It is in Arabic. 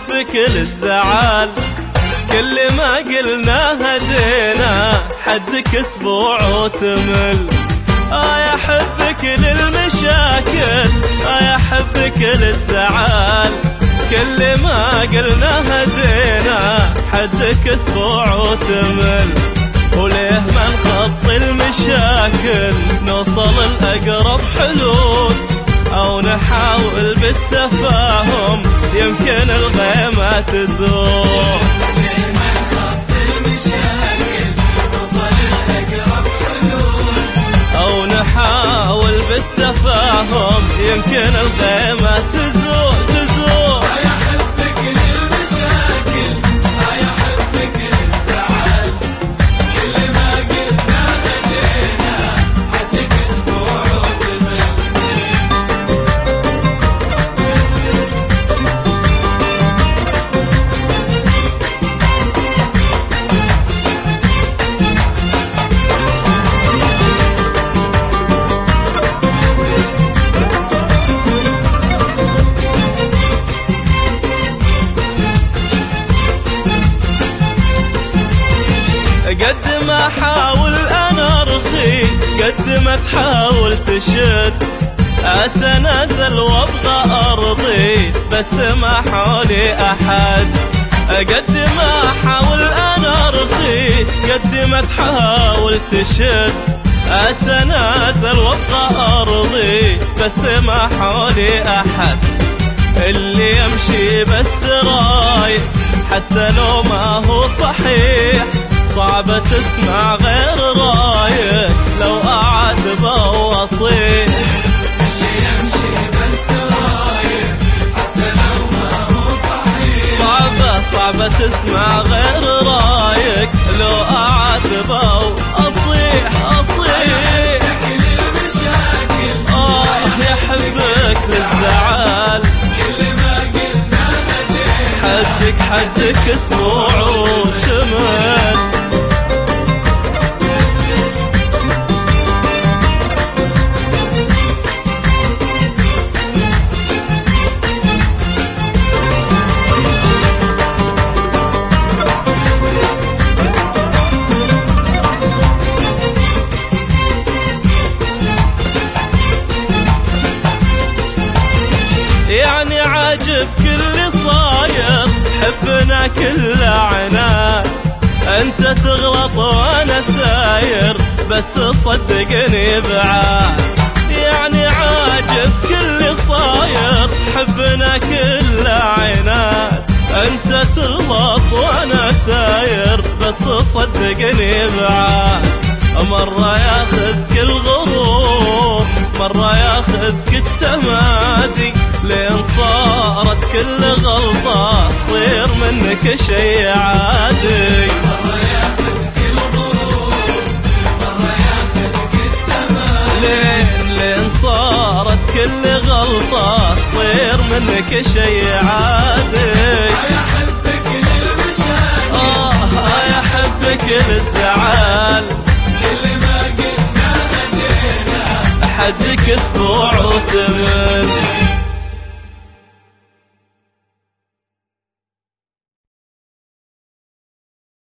يحبك للزعل، كل ما قلنا هدينا حدك اسبوع وتمل. يحبك للمشاكل، يحبك للزعل، كل ما قلنا هدينا حدك اسبوع وتمل. وليه ما نخطي المشاكل نوصل الأقرب حلول، أو نحاول بالتفاهم يمكن الغيمة تزول. ليه ما نخطي المشاكل نوصل الأقرب حلول، أو نحاول بالتفاهم يمكن الغيمة تزول تزول. يحبك للمشاكل، يحبك للزعل، كل ما قلنا هدينا حدك اسبوع وتمل. قد ما احاول انا ارخي قد ما تحاول تشد، اتنازل وابغى ارضي بس ما حولي احد. قد ما احاول انا ارخي قد ما تحاول تشد، اتنازل وابغى ارضي بس ما حولي احد. اللي يمشي بس رايق حتى لو ما هو صحيح، صعبة تسمع غير رايق لو أعاتبه وأصيح. اللي يمشي بس رايق حتى لو ما هو صحيح، صعبة تسمع غير رايق لو أعاتبه وأصيح أصيح. يحبك للزعل، كل ما قلنا هدينا حدك اسبوع وتمل. يعني عاجب كل صاير حبنا كل عناد، انت تغلط وانا ساير بس صدقني بعاد. يعني عاجب كل صاير حبنا كل عناد، انت تغلط وانا ساير بس صدقني بعاد. مرة ياخذك الغرور، مرة ياخذك التمادي، لين صارت كل غلطة تصير منك شي عادي. مرة ياخذك الغرور، مرة ياخذك التمادي، لين صارت كل غلطة تصير منك شي عادي. يحبك للمشاكل، يحبك للزعل، كل ما قلنا هدينا حدك اسبوع وتمل.